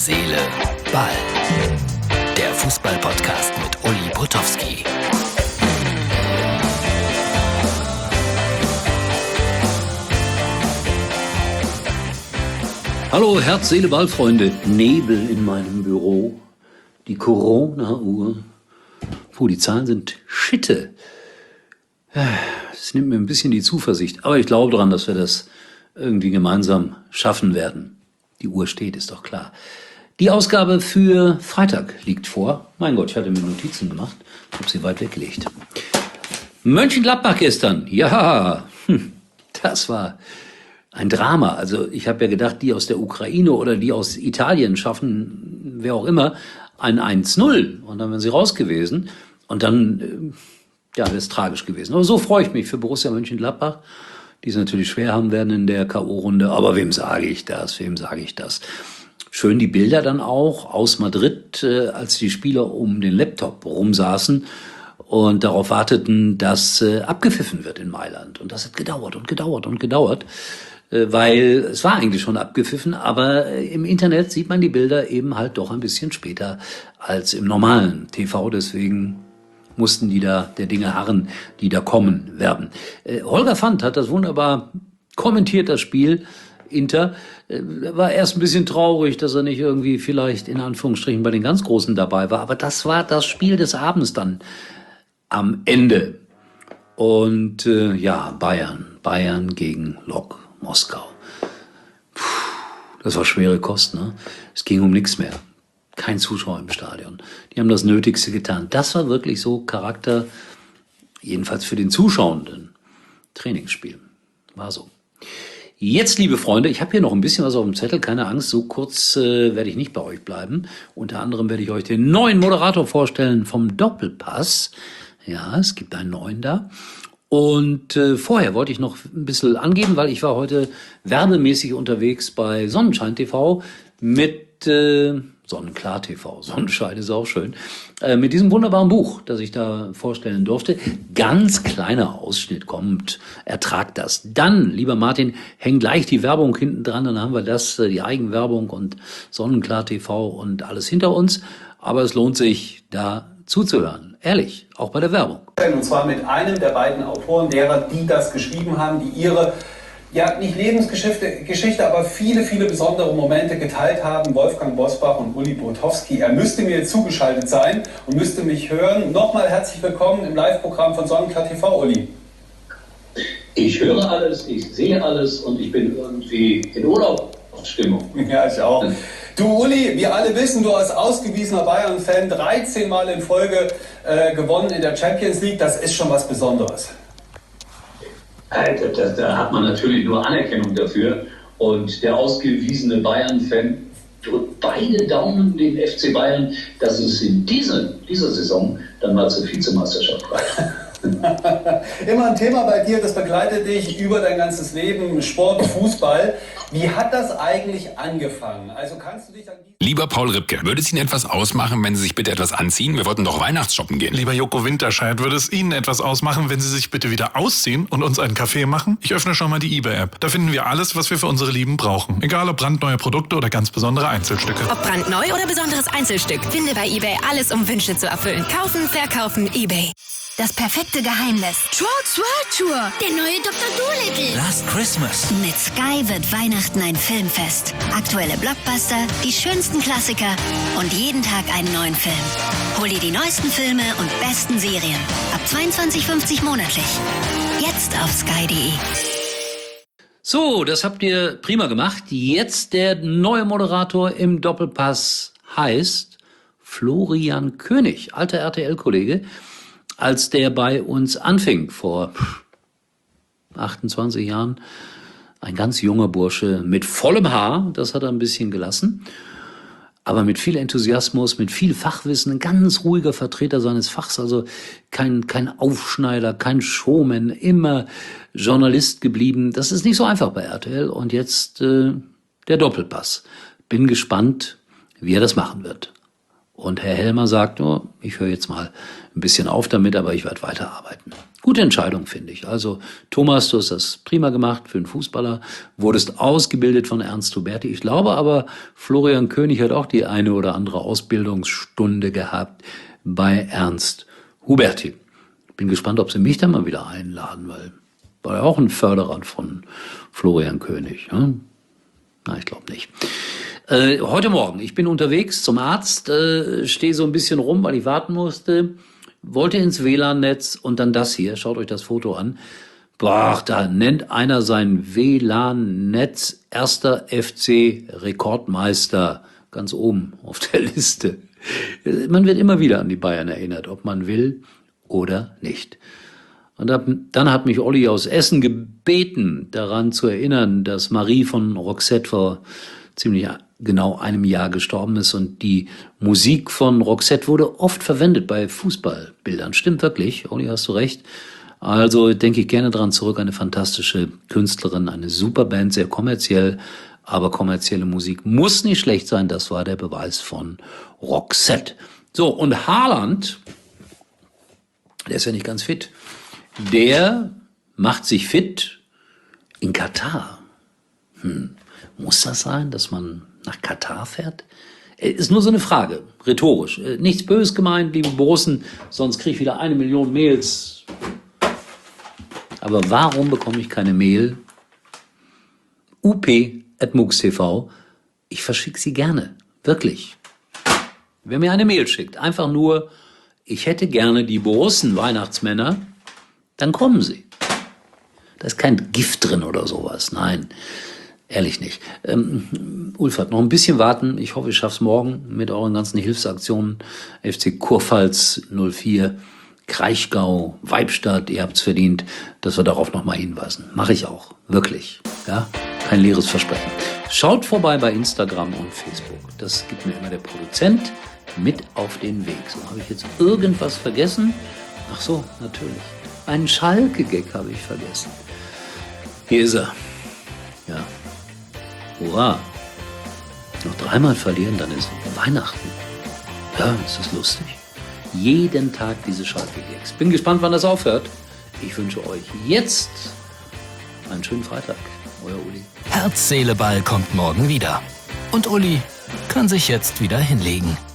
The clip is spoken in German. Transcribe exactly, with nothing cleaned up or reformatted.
Seele, Ball. Der Fußball-Podcast mit Uli Potowski. Hallo Herz, Seele, Ball, Freunde. Nebel in meinem Büro. Die Corona-Uhr. Puh, die Zahlen sind Schitte. Es nimmt mir ein bisschen die Zuversicht. Aber ich glaube daran, dass wir das irgendwie gemeinsam schaffen werden. Die Uhr steht, ist doch klar. Die Ausgabe für Freitag liegt vor. Mein Gott, ich hatte mir Notizen gemacht. Ich habe sie weit weggelegt. Mönchengladbach gestern. Ja, das war ein Drama. Also ich habe ja gedacht, die aus der Ukraine oder die aus Italien schaffen, wer auch immer, ein eins null. Und dann wären sie raus gewesen. Und dann, ja, wäre es tragisch gewesen. Aber so freue ich mich für Borussia Mönchengladbach, die es natürlich schwer haben werden in der K O-Runde. Aber wem sage ich das? Wem sage ich das? Schön die Bilder dann auch aus Madrid, äh, als die Spieler um den Laptop rumsaßen und darauf warteten, dass äh, abgepfiffen wird in Mailand. Und das hat gedauert und gedauert und gedauert, äh, weil es war eigentlich schon abgepfiffen, aber äh, im Internet sieht man die Bilder eben halt doch ein bisschen später als im normalen T V. Deswegen mussten die da der Dinge harren, die da kommen werden. Äh, Holger Fand hat das wunderbar kommentiert, das Spiel. Inter äh, war erst ein bisschen traurig, dass er nicht irgendwie vielleicht in Anführungsstrichen bei den ganz Großen dabei war. Aber das war das Spiel des Abends dann am Ende. Und äh, ja, Bayern. Bayern gegen Lok Moskau. Puh, das war schwere Kost, ne? Es ging um nichts mehr. Kein Zuschauer im Stadion. Die haben das Nötigste getan. Das war wirklich so Charakter, jedenfalls für den Zuschauenden. Trainingsspiel. War so. Jetzt, liebe Freunde, ich habe hier noch ein bisschen was auf dem Zettel, keine Angst, so kurz äh, werde ich nicht bei euch bleiben. Unter anderem werde ich euch den neuen Moderator vorstellen vom Doppelpass. Ja, es gibt einen neuen da. Und äh, vorher wollte ich noch ein bisschen angeben, weil ich war heute werbemäßig unterwegs bei Sonnenschein T V mit äh, Sonnenklar T V. Sonnenschein ist auch schön. Äh, mit diesem wunderbaren Buch, das ich da vorstellen durfte. Ganz kleiner Ausschnitt kommt. Ertragt das. Dann, lieber Martin, häng gleich die Werbung hinten dran. Dann haben wir das, äh, die Eigenwerbung und Sonnenklar T V und alles hinter uns. Aber es lohnt sich, da zuzuhören. Ehrlich, auch bei der Werbung. Und zwar mit einem der beiden Autoren, derer, die das geschrieben haben, die ihre, ja, nicht Lebensgeschichte, Geschichte, aber viele, viele besondere Momente geteilt haben. Wolfgang Bosbach und Uli Potowski. Er müsste mir jetzt zugeschaltet sein und müsste mich hören. Nochmal herzlich willkommen im Live-Programm von Sonnenklar T V, Uli. Ich höre alles, ich sehe alles und ich bin irgendwie in Urlaubsstimmung. Ja, ich auch. Du, Uli, wir alle wissen, du als ausgewiesener Bayern-Fan, dreizehn Mal in Folge äh, gewonnen in der Champions League. Das ist schon was Besonderes. Alter, da, da hat man natürlich nur Anerkennung dafür. Und der ausgewiesene Bayern-Fan drückt beide Daumen dem F C Bayern, dass es in dieser, dieser Saison dann mal zur Vizemeisterschaft reicht. Immer ein Thema bei dir, das begleitet dich über dein ganzes Leben, Sport, Fußball. Wie hat das eigentlich angefangen? Also kannst du dich an die Lieber Paul Ripke, würde es Ihnen etwas ausmachen, wenn Sie sich bitte etwas anziehen? Wir wollten doch Weihnachtsshoppen gehen. Lieber Joko Winterscheid, würde es Ihnen etwas ausmachen, wenn Sie sich bitte wieder ausziehen und uns einen Kaffee machen? Ich öffne schon mal die eBay-App. Da finden wir alles, was wir für unsere Lieben brauchen. Egal ob brandneue Produkte oder ganz besondere Einzelstücke. Ob brandneu oder besonderes Einzelstück, finde bei eBay alles, um Wünsche zu erfüllen. Kaufen, verkaufen, eBay. Das perfekte Geheimnis. Trolls World Tour. Der neue Doktor Dolittle. Last Christmas. Mit Sky wird Weihnachten ein Filmfest. Aktuelle Blockbuster, die schönsten Klassiker und jeden Tag einen neuen Film. Hol dir die neuesten Filme und besten Serien. Ab zweiundzwanzig fünfzig monatlich. Jetzt auf sky punkt de. So, das habt ihr prima gemacht. Jetzt der neue Moderator im Doppelpass heißt Florian König, alter R T L-Kollege. Als der bei uns anfing, vor achtundzwanzig Jahren, ein ganz junger Bursche mit vollem Haar, das hat er ein bisschen gelassen, aber mit viel Enthusiasmus, mit viel Fachwissen, ein ganz ruhiger Vertreter seines Fachs, also kein, kein Aufschneider, kein Showman, immer Journalist geblieben. Das ist nicht so einfach bei R T L und jetzt äh, der Doppelpass. Bin gespannt, wie er das machen wird. Und Herr Helmer sagt, oh, ich höre jetzt mal ein bisschen auf damit, aber ich werde weiterarbeiten. Gute Entscheidung, finde ich. Also Thomas, du hast das prima gemacht für einen Fußballer, wurdest ausgebildet von Ernst Huberti. Ich glaube aber, Florian König hat auch die eine oder andere Ausbildungsstunde gehabt bei Ernst Huberti. Bin gespannt, ob sie mich da mal wieder einladen, weil war ja auch ein Förderer von Florian König. Ne? Na, ich glaube nicht. Äh, heute Morgen, ich bin unterwegs zum Arzt, äh, stehe so ein bisschen rum, weil ich warten musste, wollte ins W L A N-Netz und dann das hier, schaut euch das Foto an. Boah, da nennt einer sein W L A N-Netz erster F C-Rekordmeister ganz oben auf der Liste. Man wird immer wieder an die Bayern erinnert, ob man will oder nicht. Und dann hat mich Olli aus Essen gebeten, daran zu erinnern, dass Marie von Roxette vor ziemlich genau einem Jahr gestorben ist. Und die Musik von Roxette wurde oft verwendet bei Fußballbildern. Stimmt wirklich, Olli, hast du recht. Also denke ich gerne dran zurück, eine fantastische Künstlerin, eine super Band, sehr kommerziell, aber kommerzielle Musik muss nicht schlecht sein. Das war der Beweis von Roxette. So, und Haaland, der ist ja nicht ganz fit, der macht sich fit in Katar. Hm. Muss das sein, dass man nach Katar fährt? Ist nur so eine Frage, rhetorisch. Nichts Böses gemeint, liebe Borussen, sonst kriege ich wieder eine Million Mails. Aber warum bekomme ich keine Mail? U P at mux punkt t v. Ich verschicke sie gerne, wirklich. Wer mir eine Mail schickt, einfach nur, ich hätte gerne die Borussen-Weihnachtsmänner, dann kommen sie. Da ist kein Gift drin oder sowas, nein. Ehrlich nicht. Ähm, Ulfert, noch ein bisschen warten. Ich hoffe, ich schaff's morgen mit euren ganzen Hilfsaktionen. F C Kurpfalz null vier, Kraichgau, Weibstadt, ihr habt's verdient, dass wir darauf nochmal hinweisen. Mache ich auch. Wirklich. Ja? Kein leeres Versprechen. Schaut vorbei bei Instagram und Facebook. Das gibt mir immer der Produzent mit auf den Weg. So, habe ich jetzt irgendwas vergessen? Ach so, natürlich. Einen Schalke-Gag habe ich vergessen. Hier ist er. Ja. Hurra. Noch dreimal verlieren, dann ist Weihnachten. Ja, ist das lustig. Jeden Tag diese Schalke-Gags. Bin gespannt, wann das aufhört. Ich wünsche euch jetzt einen schönen Freitag. Euer Uli. Herz, Seele, Ball kommt morgen wieder. Und Uli kann sich jetzt wieder hinlegen.